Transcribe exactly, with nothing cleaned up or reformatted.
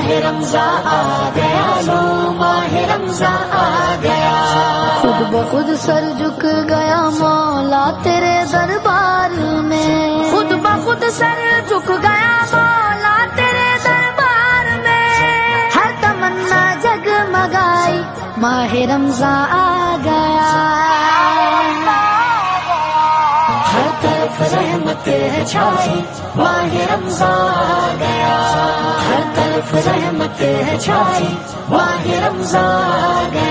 माहे रमज़ान आ गया, लो माहे रमज़ान आ गया। खुद ब खुद सर झुक गया मौला तेरे दरबार में, खुद ब खुद सर झुक गया मौला तेरे दरबार में। हर तमन्ना जगमगाई माहे रमज़ान आ गया। हर तरफ रहमतें छाई माहे रमज़ान आ गया, हर तरफ रहमतें छाई माहे रमज़ान आ गया।